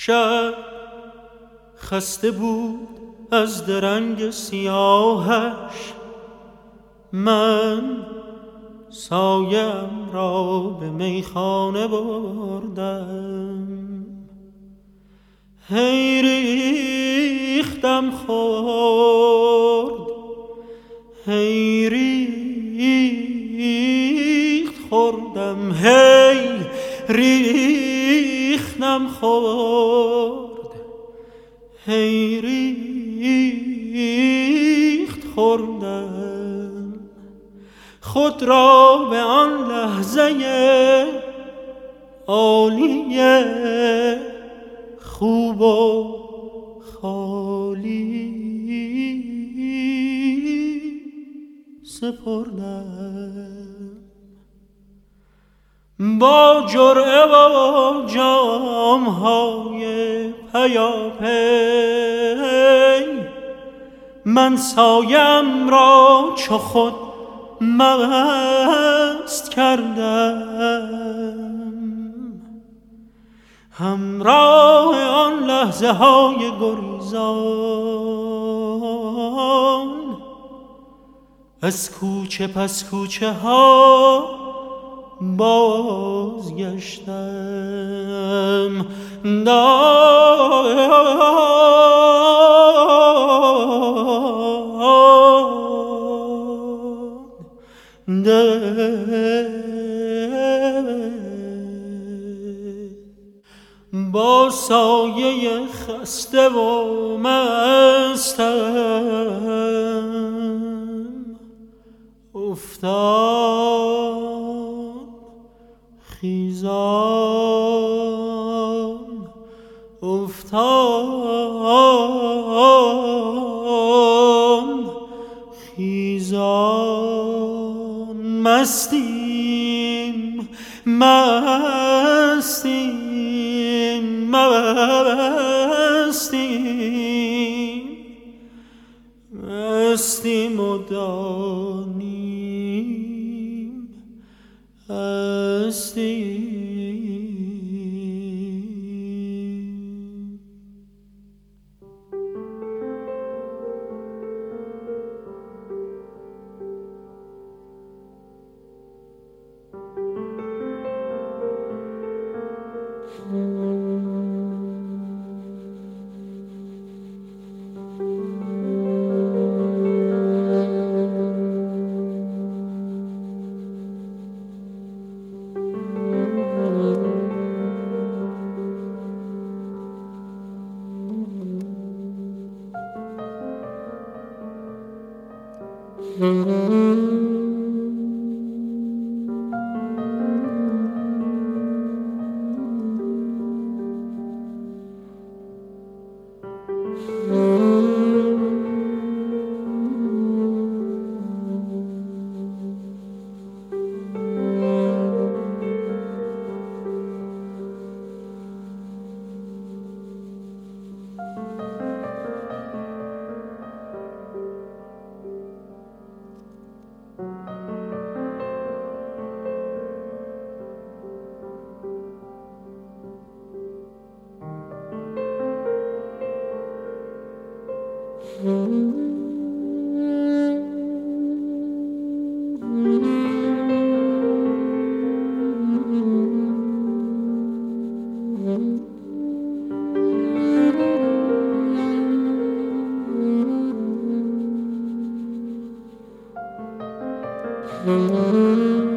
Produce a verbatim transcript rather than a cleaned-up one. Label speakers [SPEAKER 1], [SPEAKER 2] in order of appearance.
[SPEAKER 1] شب خسته بود از درنگ سیاهش، من سایم را به میخانه بردم. هی ریختم خورد، هی ریخت خوردم، هی ریختم خورد، هی ریخت خوردم. خود را به آن لحظه عالیه خوب و خالی سپردم. با جرعه و جام‌های پیاپی من سایم را چو خود مست کردم. همراه آن لحظه های گریزان از کوچه پس کوچه ها بازگشتم. با سایه خسته و مستم افتاد خیزان، افتاد خیزان. مستیم مستیم مستیم مستیم و دانیم هستیم. Mm-hmm.